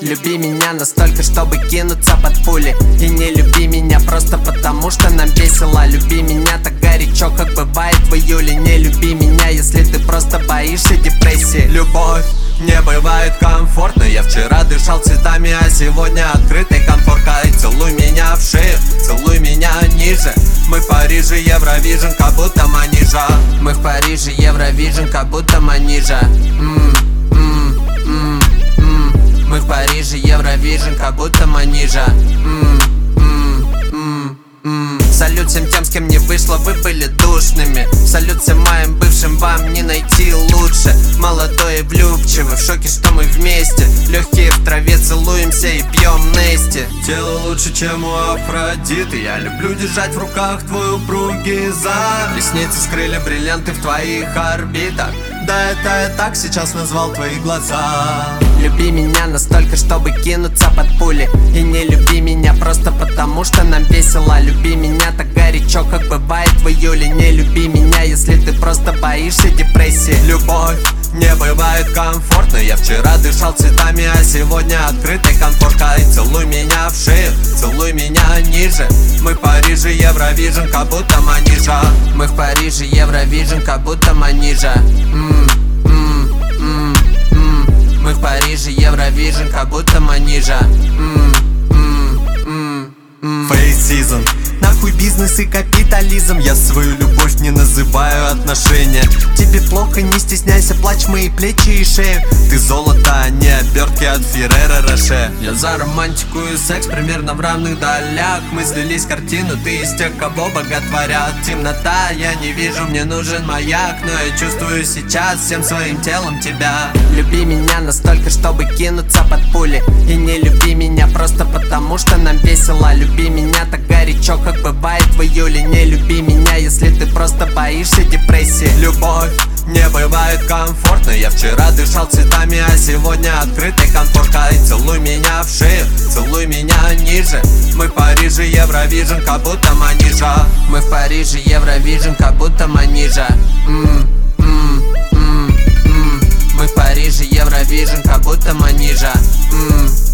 Люби меня настолько, чтобы кинуться под пули. И не люби меня просто потому, что нам весело. Люби меня так горячо, как бывает в июле. Не люби меня, если ты просто боишься депрессии. Любовь не бывает комфортно. Я вчера дышал цветами, а сегодня открытой конфоркой. Целуй меня в шею, целуй меня ниже. Мы в Париже, Евровижн, как будто Манижа. Мы в Париже, Евровижн, как будто Манижа. Мы в Париже, Евровижн, как будто Манижа. Салют всем тем, с кем не вышло, вы были душными. Салют всем моим бывшим, вам не найти лучше. Молодой и влюбчивый, в шоке, что мы вместе. Легкие в траве, целуемся и пьем Нести. Тело лучше, чем у Афродиты. Я люблю держать в руках твой упругий зад. Ресницы скрыли бриллианты в твоих орбитах. Да это я так сейчас назвал твои глаза. Люби меня настолько, чтобы кинуться под пули. И не люби меня просто потому, что нам весело. Люби меня так горячо, как бывает в июле. Не люби меня, если ты просто боишься депрессии. Любовь не бывает комфортно. Я вчера дышал цветами, а сегодня открытой конфоркой. Целуй меня в шею, целуй меня ниже. Мы в Париже, Евровижн, как будто Манижа. Мы в Париже, Евровижн, как будто Манижа. Мы в Париже, Евровижн, как будто Манижа. Face season. Нахуй бизнес и капитализм. Я свою любовь не называю отношения. Тебе плохо, не стесняйся, плачь мои плечи и шею. Ты золото, а не обертки от Ферреро Роше. Я за романтику и секс примерно в равных долях. Мы слились в картину, ты из тех, кого боготворят. Темнота, я не вижу, мне нужен маяк. Но я чувствую сейчас всем своим телом тебя. Люби меня настолько, чтобы кинуться под пули. И не люби меня просто потому, что нам весело. Люби меня так горячо, как бывает в июле. Не люби меня, если ты просто боишься депрессии. Любовь не бывает комфортно. Я вчера дышал цветами, а сегодня открытой конфоркой. Целуй меня в шею, целуй меня ниже. Мы в Париже, Евровижн, как будто Манижа. Мы в Париже, Евровижн, как будто Манижа. Мы в Париже, Евровижн, как будто Манижа.